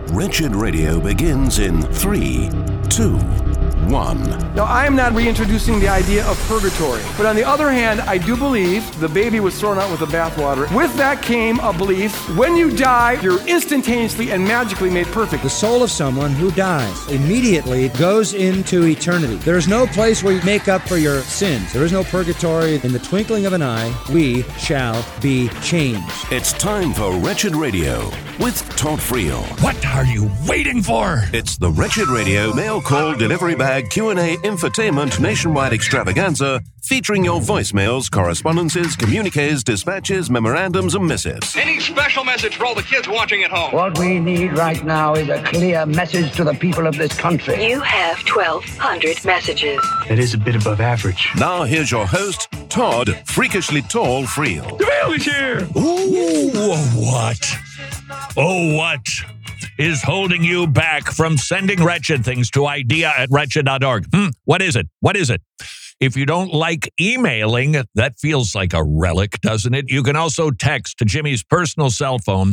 Wretched Radio begins in 3, 2, 1. Now, I am not reintroducing the idea of purgatory, but on the other hand, I do believe the baby was thrown out with the bathwater. With that came a belief, when you die, you're instantaneously and magically made perfect. The soul of someone who dies immediately goes into eternity. There is no place where you make up for your sins. There is no purgatory. In the twinkling of an eye, we shall be changed. It's time for Wretched Radio with Todd Friel. What are you waiting for? It's the Wretched Radio mail call delivery bag Q&A infotainment nationwide extravaganza featuring your voicemails, correspondences, communiques, dispatches, memorandums, and missives. Any special message for all the kids watching at home? What we need right now is a clear message to the people of this country. You have 1,200 messages. That is a bit above average. Now here's your host, Todd Freakishly Tall Friel. The mail is here! Ooh, what? Oh, what is holding you back from sending wretched things to idea@wretched.org? What is it? What is it? If you don't like emailing, that feels like a relic, doesn't it? You can also text to Jimmy's personal cell phone,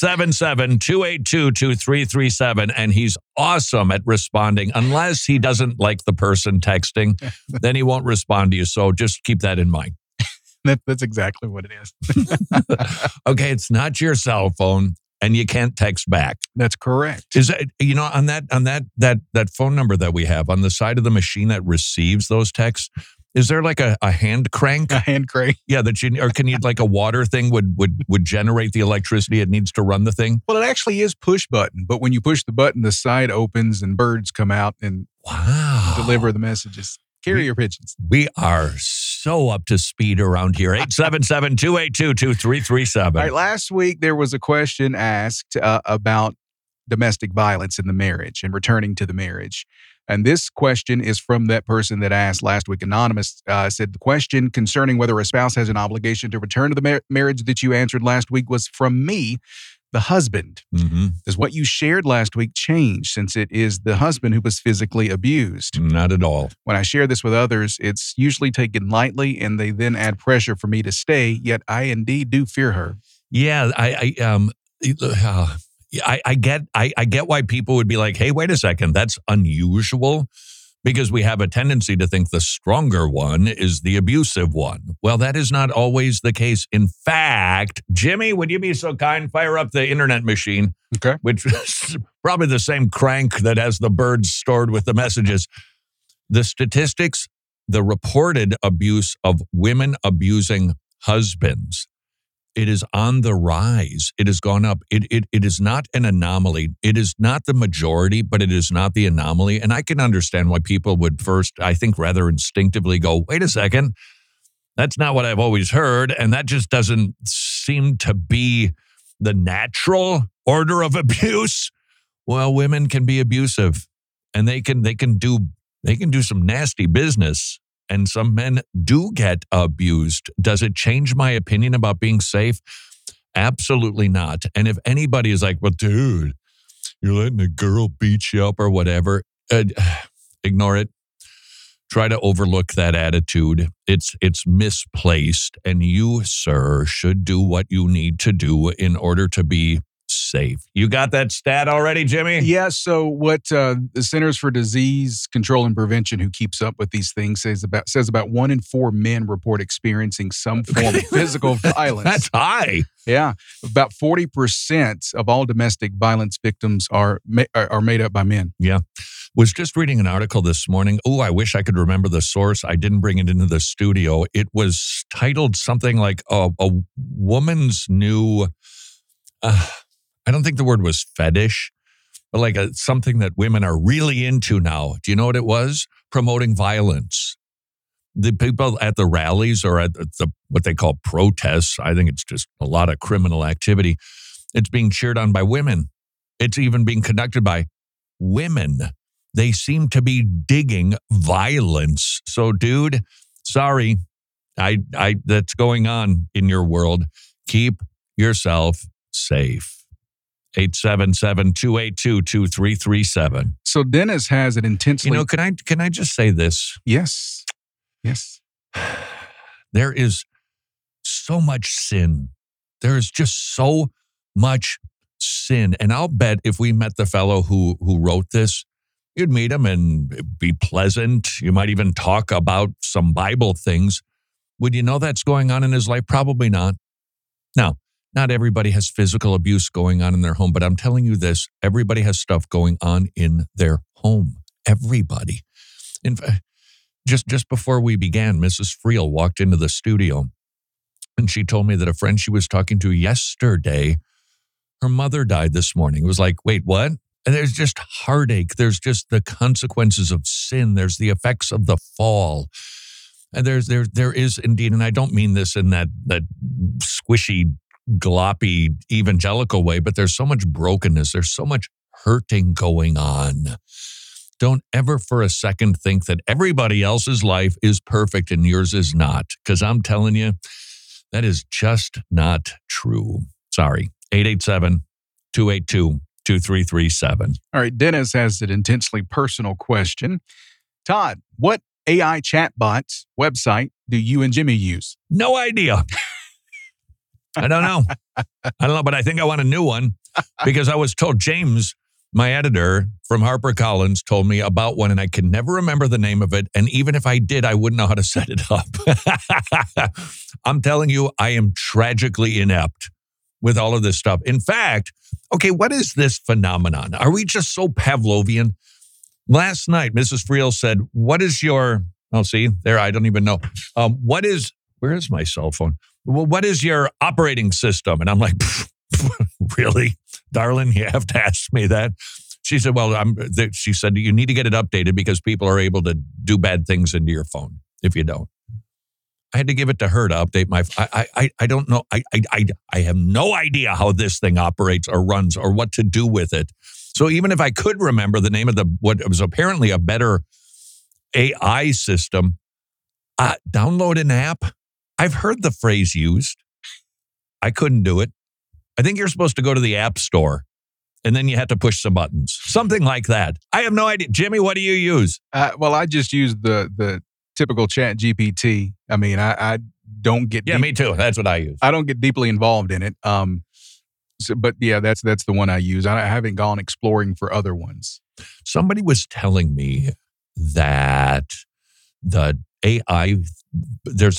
877-282-2337, and he's awesome at responding. Unless he doesn't like the person texting, then he won't respond to you. So just keep that in mind. That's exactly what it is. Okay, it's not your cell phone, and you can't text back. That's correct. Is that, on that phone number that we have on the side of the machine that receives those texts? Is there like a hand crank? A hand crank? Yeah, or can you, like a water thing would generate the electricity it needs to run the thing? Well, it actually is push button, but when you push the button, the side opens and birds come out and deliver the messages. Carrier pigeons. We are so up to speed around here. 877-282-2337. All right, last week there was a question asked about domestic violence in the marriage and returning to the marriage. And this question is from that person that asked last week. Anonymous said the question concerning whether a spouse has an obligation to return to the marriage that you answered last week was from me, the husband. Mm-hmm. Does what you shared last week change since it is the husband who was physically abused? Not at all. When I share this with others, it's usually taken lightly and they then add pressure for me to stay, yet I indeed do fear her. Yeah, I get why people would be like, hey, wait a second, that's unusual, because we have a tendency to think the stronger one is the abusive one. Well, that is not always the case. In fact, Jimmy, would you be so kind, fire up the internet machine, okay, which is probably the same crank that has the birds stored with the messages. The statistics, the reported abuse of women abusing husbands, it is on the rise. It has gone up. It is not an anomaly. It is not the majority, but it is not the anomaly. And I can understand why people would first, I think, rather instinctively go, wait a second, that's not what I've always heard. And that just doesn't seem to be the natural order of abuse. Well, women can be abusive, and they can do some nasty business. And some men do get abused. Does it change my opinion about being safe? Absolutely not. And if anybody is like, well, dude, you're letting a girl beat you up or whatever, ignore it. Try to overlook that attitude. It's misplaced. And you, sir, should do what you need to do in order to be safe. You got that stat already, Jimmy? Yeah, so what the Centers for Disease Control and Prevention, who keeps up with these things, says about 1 in 4 men report experiencing some form of physical violence. That's high. Yeah, about 40% of all domestic violence victims are made up by men. Yeah. Was just reading an article this morning. Oh, I wish I could remember the source. I didn't bring it into the studio. It was titled something like a woman's new... I don't think the word was fetish, but like something that women are really into now. Do you know what it was? Promoting violence. The people at the rallies or at the what they call protests, I think it's just a lot of criminal activity. It's being cheered on by women. It's even being conducted by women. They seem to be digging violence. So, dude, sorry, I that's going on in your world. Keep yourself safe. 877-282-2337. So Dennis has an intensely... can I just say this? Yes. There is so much sin. There is just so much sin. And I'll bet if we met the fellow who wrote this, you'd meet him and be pleasant. You might even talk about some Bible things. Would you know that's going on in his life? Probably not. Now, not everybody has physical abuse going on in their home, but I'm telling you this, everybody has stuff going on in their home. Everybody. In fact, just before we began, Mrs. Friel walked into the studio and she told me that a friend she was talking to yesterday, her mother died this morning. It was like, wait, what? And there's just heartache. There's just the consequences of sin. There's the effects of the fall. And there is indeed, and I don't mean this in that squishy, gloppy, evangelical way, but there's so much brokenness. There's so much hurting going on. Don't ever for a second think that everybody else's life is perfect and yours is not, because I'm telling you, that is just not true. Sorry. 887-282-2337. All right, Dennis has an intensely personal question. Todd, what AI chatbots website do you and Jimmy use? No idea. I don't know. But I think I want a new one because I was told James, my editor from HarperCollins, told me about one and I can never remember the name of it. And even if I did, I wouldn't know how to set it up. I'm telling you, I am tragically inept with all of this stuff. In fact, okay, what is this phenomenon? Are we just so Pavlovian? Last night, Mrs. Friel said, what is your, see, there, I don't even know. Where is my cell phone? Well, what is your operating system? And I'm like, really, darling, you have to ask me that. She said, she said, you need to get it updated because people are able to do bad things into your phone if you don't. I had to give it to her to update my, I don't know. I have no idea how this thing operates or runs or what to do with it. So even if I could remember the name of what was apparently a better AI system, download an app. I've heard the phrase used. I couldn't do it. I think you're supposed to go to the App Store and then you have to push some buttons. Something like that. I have no idea. Jimmy, what do you use? I just use the typical Chat GPT. I mean, I don't get... Yeah, me too. That's what I use. I don't get deeply involved in it. But yeah, that's the one I use. I haven't gone exploring for other ones. Somebody was telling me that the AI, there's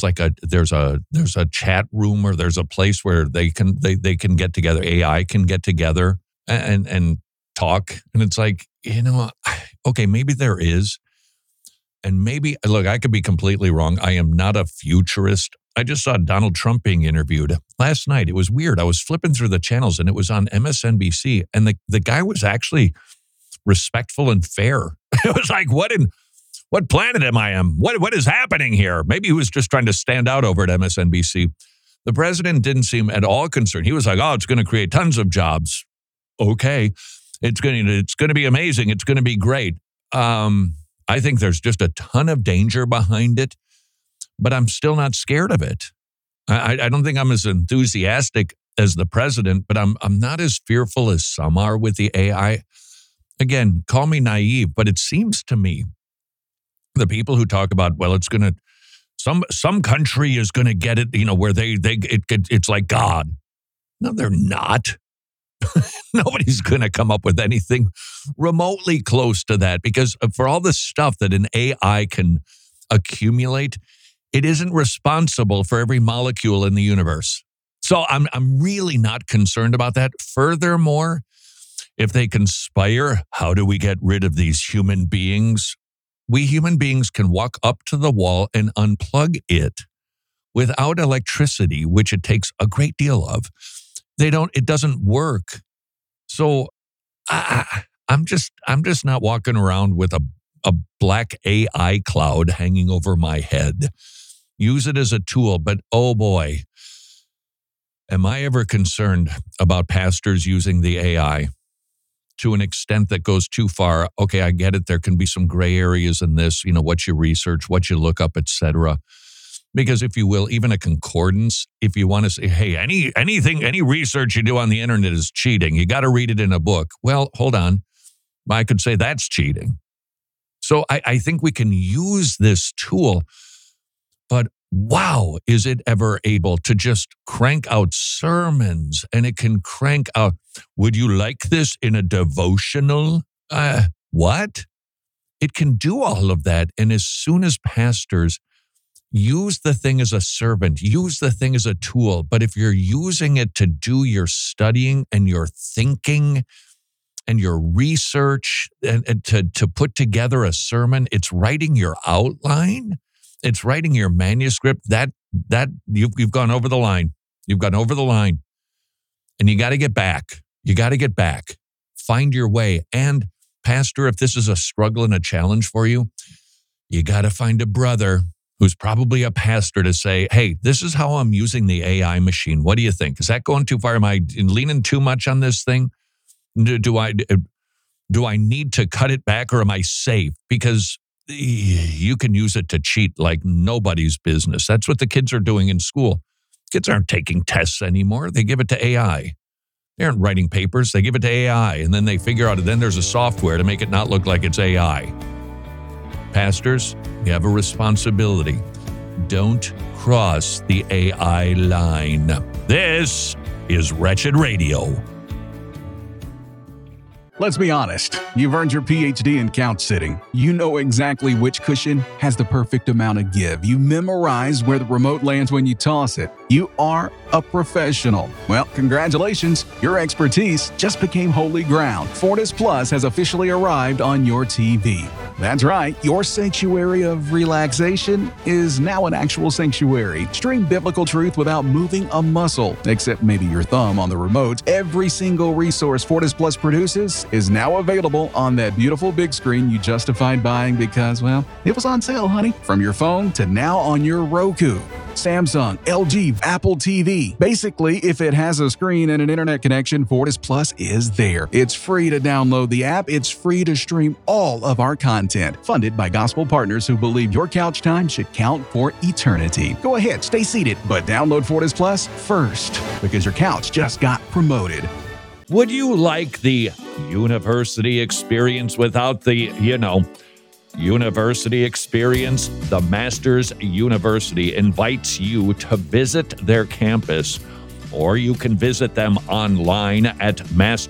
a chat room or there's a place where they can get together. AI can get together and talk. And it's like, okay, maybe there is. And maybe, look, I could be completely wrong. I am not a futurist. I just saw Donald Trump being interviewed last night. It was weird. I was flipping through the channels and it was on MSNBC. And the guy was actually respectful and fair. It was like, what planet am I on? What is happening here? Maybe he was just trying to stand out over at MSNBC. The president didn't seem at all concerned. He was like, oh, it's going to create tons of jobs. Okay. It's going to be amazing. It's going to be great. I think there's just a ton of danger behind it, but I'm still not scared of it. I don't think I'm as enthusiastic as the president, but I'm not as fearful as some are with the AI. Again, call me naive, but it seems to me the people who talk about, well, it's going to, some country is going to get it, where it's like God. No, they're not. Nobody's going to come up with anything remotely close to that because for all the stuff that an AI can accumulate, it isn't responsible for every molecule in the universe. So I'm really not concerned about that. Furthermore, if they conspire, how do we get rid of these human beings? We human beings can walk up to the wall and unplug it without electricity, which it takes a great deal of. It doesn't work. So I'm just not walking around with a black AI cloud hanging over my head. Use it as a tool, but oh boy, am I ever concerned about pastors using the AI to an extent that goes too far. Okay, I get it. There can be some gray areas in this, what you research, what you look up, etc. Because if you will, even a concordance, if you want to say, hey, any research you do on the internet is cheating, you got to read it in a book. Well, hold on. I could say that's cheating. So I think we can use this tool, but wow, is it ever able to just crank out sermons, and it can crank out, would you like this in a devotional? What? It can do all of that. And as soon as pastors use the thing as a servant, use the thing as a tool, but if you're using it to do your studying and your thinking and your research and to put together a sermon, it's writing your outline, it's writing your manuscript, that you've gone over the line. You've gone over the line. And you got to get back. You got to get back. Find your way. And Pastor, if this is a struggle and a challenge for you, you got to find a brother who's probably a pastor to say, hey, this is how I'm using the AI machine. What do you think? Is that going too far? Am I leaning too much on this thing? Do I need to cut it back, or am I safe? Because you can use it to cheat like nobody's business. That's what the kids are doing in school. Kids aren't taking tests anymore. They give it to AI. They aren't writing papers. They give it to AI, and then they figure out, then there's a software to make it not look like it's AI. Pastors, you have a responsibility. Don't cross the AI line. This is Wretched Radio. Let's be honest. You've earned your PhD in couch sitting. You know exactly which cushion has the perfect amount of give. You memorize where the remote lands when you toss it. You are a professional. Well, congratulations. Your expertise just became holy ground. Fortis Plus has officially arrived on your TV. That's right. Your sanctuary of relaxation is now an actual sanctuary. Stream biblical truth without moving a muscle, except maybe your thumb on the remote. Every single resource Fortis Plus produces is now available on that beautiful big screen you justified buying because, well, it was on sale, honey. From your phone to now on your Roku, Samsung, LG, Apple TV. Basically, if it has a screen and an internet connection, Fortis Plus is there. It's free to download the app. It's free to stream all of our content. Funded by gospel partners who believe your couch time should count for eternity. Go ahead, stay seated, but download Fortis Plus first because your couch just got promoted. Would you like the university experience without the, university experience? The Masters University invites you to visit their campus, or you can visit them online at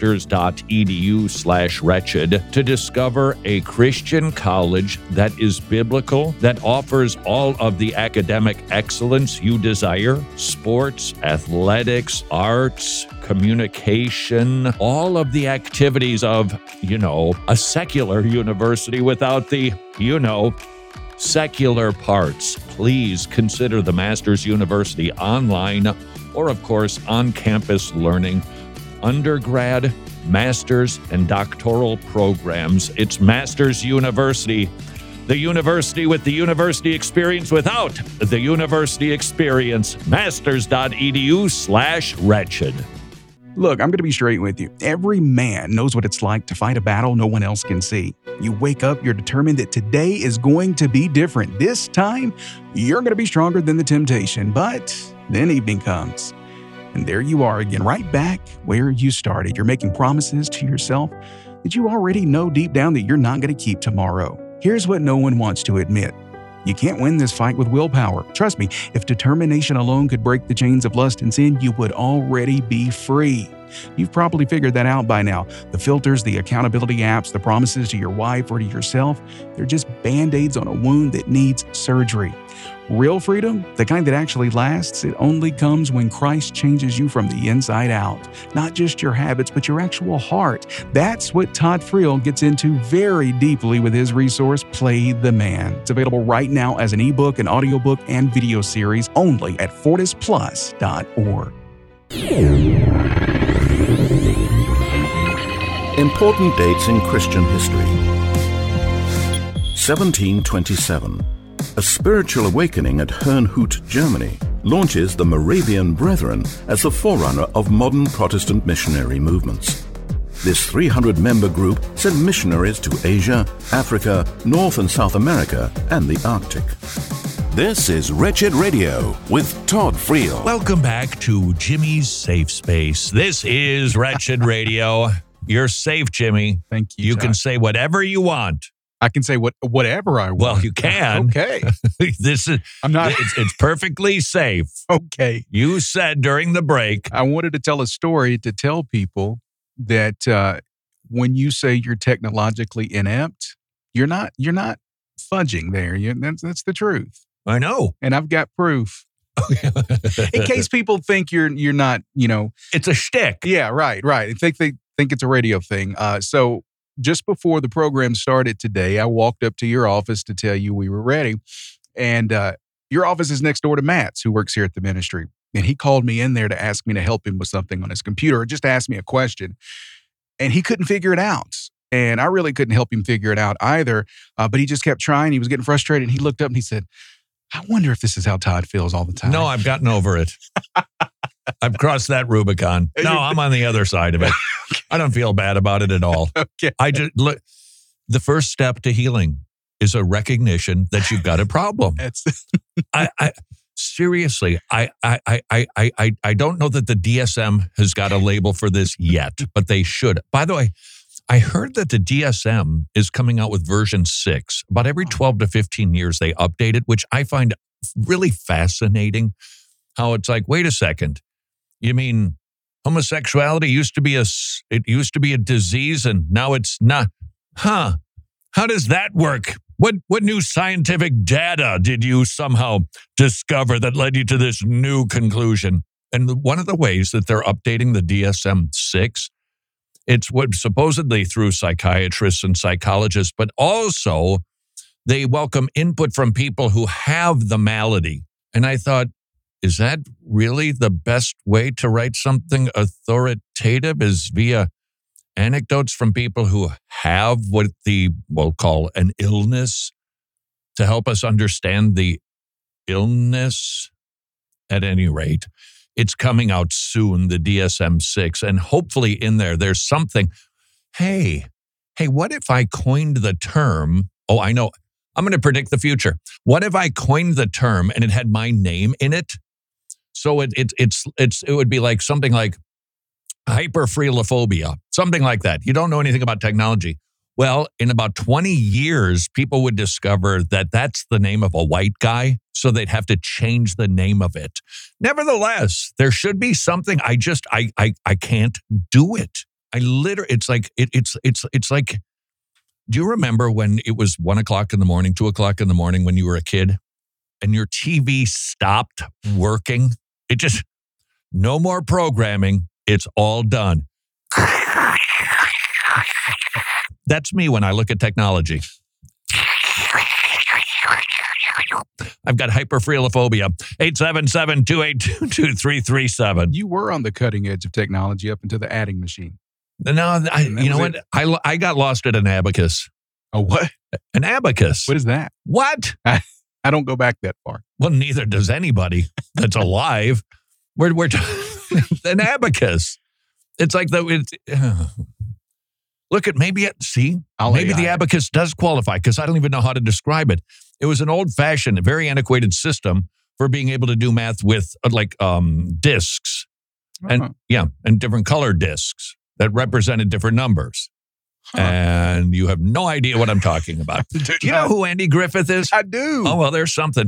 masters.edu/wretched to discover a Christian college that is biblical, that offers all of the academic excellence you desire: sports, athletics, arts, communication, all of the activities of, a secular university without the, secular parts. Please consider the Masters University online, or of course on-campus learning, undergrad, master's, and doctoral programs. It's Masters University, the university with the university experience without the university experience. Masters.edu/wretched. Look, I'm going to be straight with you. Every man knows what it's like to fight a battle no one else can see. You wake up, you're determined that today is going to be different. This time, you're going to be stronger than the temptation. But then evening comes, and there you are again, right back where you started. You're making promises to yourself that you already know deep down that you're not going to keep tomorrow. Here's what no one wants to admit. You can't win this fight with willpower. Trust me, if determination alone could break the chains of lust and sin, you would already be free. You've probably figured that out by now. The filters, the accountability apps, the promises to your wife or to yourself, they're just band-aids on a wound that needs surgery. Real freedom, the kind that actually lasts, it only comes when Christ changes you from the inside out. Not just your habits, but your actual heart. That's what Todd Friel gets into very deeply with his resource, Play the Man. It's available right now as an ebook, an audiobook, and video series only at fortisplus.org. Important dates in Christian history. 1727. A spiritual awakening at Herrnhut, Germany, launches the Moravian Brethren as the forerunner of modern Protestant missionary movements. This 300-member group sent missionaries to Asia, Africa, North and South America, and the Arctic. This is Wretched Radio with Todd Friel. Welcome back to Jimmy's Safe Space. This is Wretched Radio. You're safe, Jimmy. Thank you. You can say whatever you want. I can say whatever I want. Well, you can. Okay. I'm not. It's perfectly safe. Okay. You said during the break. I wanted to tell a story to tell people that when you say you're technologically inept, you're not fudging there. That's the truth. I know. And I've got proof. In case people think you're not, it's a shtick. Yeah, right. I think they think it's a radio thing. So just before the program started today, I walked up to your office to tell you we were ready. And your office is next door to Matt's, who works here at the ministry. And he called me in there to ask me to help him with something on his computer, or just ask me a question. And he couldn't figure it out. And I really couldn't help him figure it out either. But he just kept trying. He was getting frustrated. And he looked up and he said, I wonder if this is how Todd feels all the time. No, I've gotten over it. I've crossed that Rubicon. No, I'm on the other side of it. I don't feel bad about it at all. Okay. I just look. The first step to healing is a recognition that you've got a problem. I seriously, I don't know that the DSM has got a label for this yet, but they should. By the way, I heard that the DSM is coming out with version 6. About every 12 to 15 years, they update it, which I find really fascinating. How it's like, wait a second, you mean homosexuality used to be a disease and now it's not? Huh? How does that work? What new scientific data did you somehow discover that led you to this new conclusion? And one of the ways that they're updating the DSM-6, it's what supposedly through psychiatrists and psychologists, but also they welcome input from people who have the malady. And I thought, is that really the best way to write something authoritative, is via anecdotes from people who have what we'll call an illness to help us understand the illness? At any rate, it's coming out soon, the DSM-6, and hopefully in there's something. Hey, what if I coined the term? Oh, I know. I'm going to predict the future. What if I coined the term and it had my name in it? So it would be like something like hyperfreelophobia, something like that. You don't know anything about technology. Well, in about 20 years, people would discover that that's the name of a white guy, so they'd have to change the name of it. Nevertheless, there should be something. I can't do it. It's like, do you remember when it was 1 o'clock in the morning, 2 o'clock in the morning when you were a kid and your TV stopped working? It just, no more programming. It's all done. That's me when I look at technology. I've got hyperfreelophobia. 877-282-2337. You were on the cutting edge of technology up into the adding machine. No, you know what? I got lost at an abacus. A what? An abacus. What is that? What? I don't go back that far. Well, neither does anybody that's alive. We're an abacus. It's like look at maybe the abacus does qualify because I don't even know how to describe it. It was an old-fashioned, very antiquated system for being able to do math with discs, and different colored discs that represented different numbers. Huh. And you have no idea what I'm talking about. Do you know who Andy Griffith is? I do. Oh, well, there's something.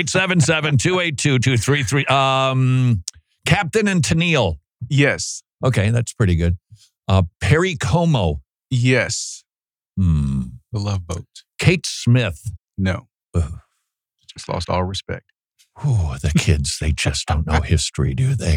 877-282-2333. Captain and Tennille. Yes. Okay, that's pretty good. Perry Como. Yes. The Love Boat. Kate Smith. No. Ugh. Just lost all respect. Ooh, the kids, they just don't know history, do they?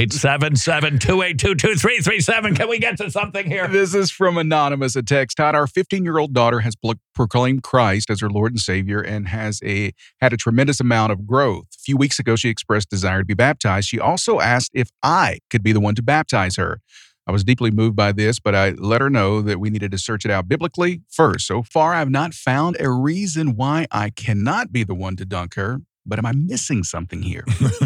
877-282-2337. Can we get to something here? This is from Anonymous, a text. Todd, our 15-year-old daughter has proclaimed Christ as her Lord and Savior and had a tremendous amount of growth. A few weeks ago, she expressed desire to be baptized. She also asked if I could be the one to baptize her. I was deeply moved by this, but I let her know that we needed to search it out biblically first. So far, I've not found a reason why I cannot be the one to dunk her. But am I missing something here?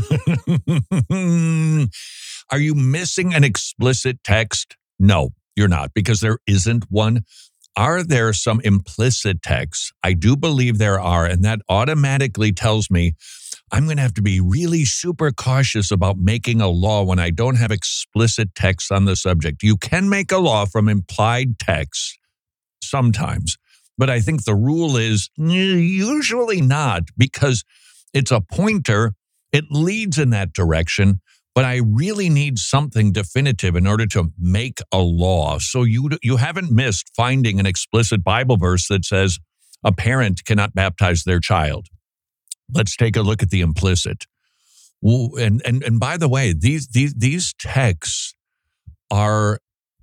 Are you missing an explicit text? No, you're not, because there isn't one. Are there some implicit texts? I do believe there are, and that automatically tells me I'm going to have to be really super cautious about making a law when I don't have explicit texts on the subject. You can make a law from implied text sometimes. But I think the rule is usually not, because it's a pointer. It leads in that direction, but I really need something definitive in order to make a law. So you haven't missed finding an explicit Bible verse that says a parent cannot baptize their child. Let's take a look at the implicit. And by the way, these texts are,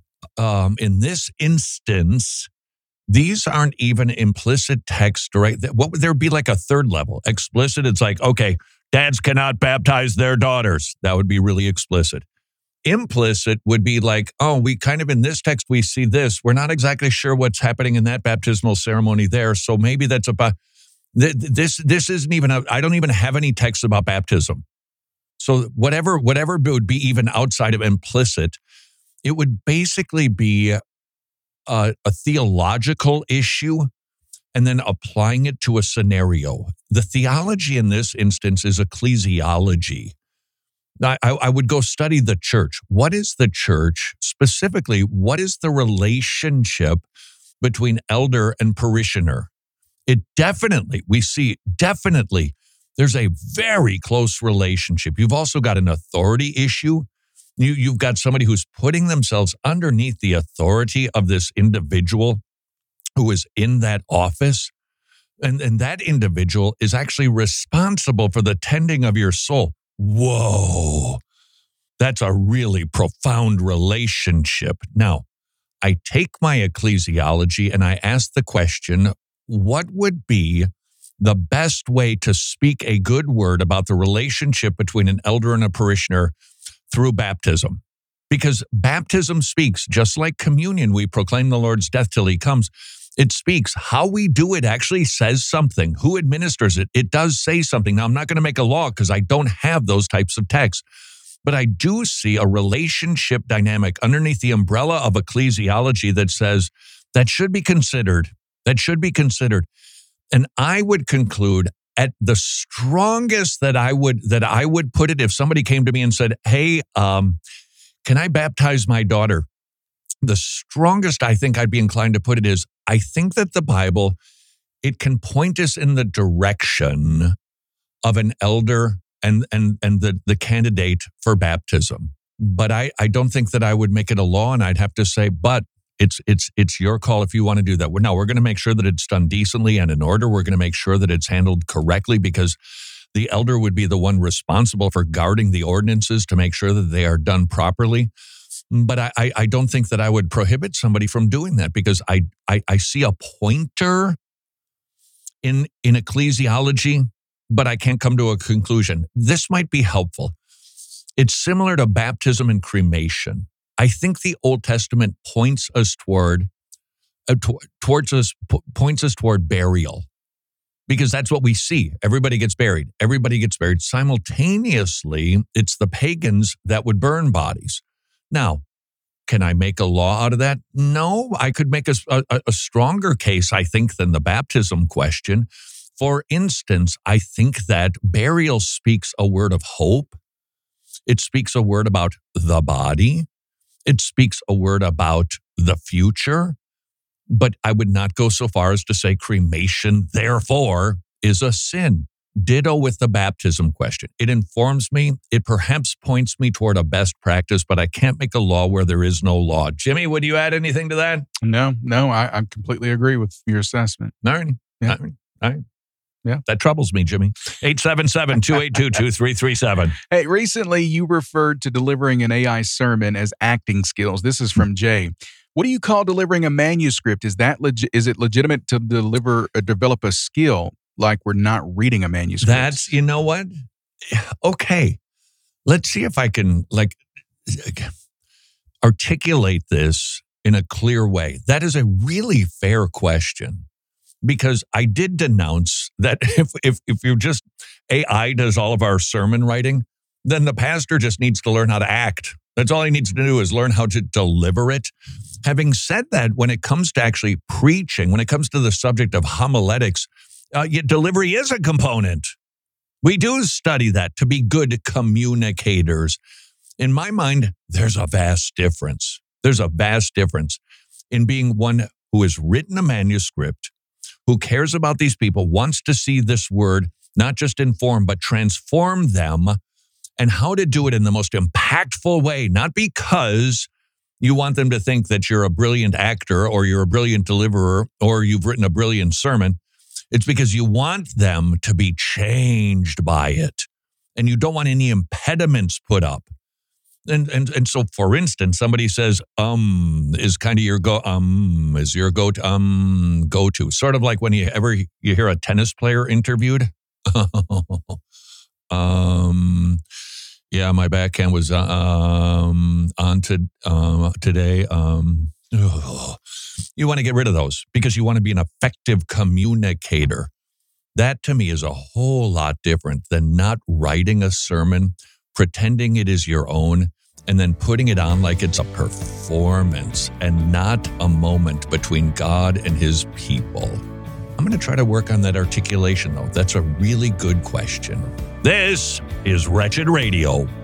in this instance, these aren't even implicit text, right? What would there be like a third level? Explicit, it's like, okay, dads cannot baptize their daughters. That would be really explicit. Implicit would be like, oh, we kind of in this text, we see this. We're not exactly sure what's happening in that baptismal ceremony there. So maybe that's about, this isn't even, I don't even have any text about baptism. So whatever would be even outside of implicit, it would basically be a theological issue and then applying it to a scenario. The theology in this instance is ecclesiology. I would go study the church. What is the church? Specifically, what is the relationship between elder and parishioner? We see there's a very close relationship. You've also got an authority issue. You've got somebody who's putting themselves underneath the authority of this individual who is in that office. And that individual is actually responsible for the tending of your soul. Whoa, that's a really profound relationship. Now, I take my ecclesiology and I ask the question, what would be the best way to speak a good word about the relationship between an elder and a parishioner through baptism? Because baptism speaks, just like communion, we proclaim the Lord's death till he comes. It speaks. How we do it actually says something. Who administers it? It does say something. Now, I'm not going to make a law because I don't have those types of texts, but I do see a relationship dynamic underneath the umbrella of ecclesiology that says that should be considered. That should be considered. And I would conclude at the strongest that I would put it, if somebody came to me and said, hey, can I baptize my daughter? The strongest I think I'd be inclined to put it is, I think that the Bible, it can point us in the direction of an elder and the candidate for baptism. But I don't think that I would make it a law, and I'd have to say, but it's your call if you want to do that. Now, we're going to make sure that it's done decently and in order. We're going to make sure that it's handled correctly, because the elder would be the one responsible for guarding the ordinances to make sure that they are done properly. But I don't think that I would prohibit somebody from doing that, because I see a pointer in ecclesiology, but I can't come to a conclusion. This might be helpful. It's similar to baptism and cremation. I think the Old Testament points us toward burial, because that's what we see. Everybody gets buried. Everybody gets buried. Simultaneously, it's the pagans that would burn bodies. Now, can I make a law out of that? No, I could make a stronger case, I think, than the baptism question. For instance, I think that burial speaks a word of hope. It speaks a word about the body. It speaks a word about the future. But I would not go so far as to say cremation, therefore, is a sin. Ditto with the baptism question. It informs me. It perhaps points me toward a best practice, but I can't make a law where there is no law. Jimmy, would you add anything to that? No, I completely agree with your assessment. All right. Yeah. All right. Yeah. That troubles me, Jimmy. 877-282-2337. Hey, recently you referred to delivering an AI sermon as acting skills. This is from Jay. What do you call delivering a manuscript? Is it legitimate to develop a skill like we're not reading a manuscript? That's, you know what? Okay. Let's see if I can articulate this in a clear way. That is a really fair question, because I did denounce that if you're just AI does all of our sermon writing, then the pastor just needs to learn how to act. That's all he needs to do, is learn how to deliver it. Having said that, when it comes to actually preaching, when it comes to the subject of homiletics, delivery is a component. We do study that to be good communicators. In my mind, there's a vast difference. There's a vast difference in being one who has written a manuscript who cares about these people, wants to see this word not just inform, but transform them, and how to do it in the most impactful way, not because you want them to think that you're a brilliant actor or you're a brilliant deliverer or you've written a brilliant sermon. It's because you want them to be changed by it, and you don't want any impediments put up. And so, for instance, somebody says, is kind of your is your go-to. Sort of like when you hear a tennis player interviewed. Yeah, my backhand was on today. You want to get rid of those because you want to be an effective communicator. That to me is a whole lot different than not writing a sermon, pretending it is your own, and then putting it on like it's a performance and not a moment between God and his people. I'm going to try to work on that articulation, though. That's a really good question. This is Wretched Radio.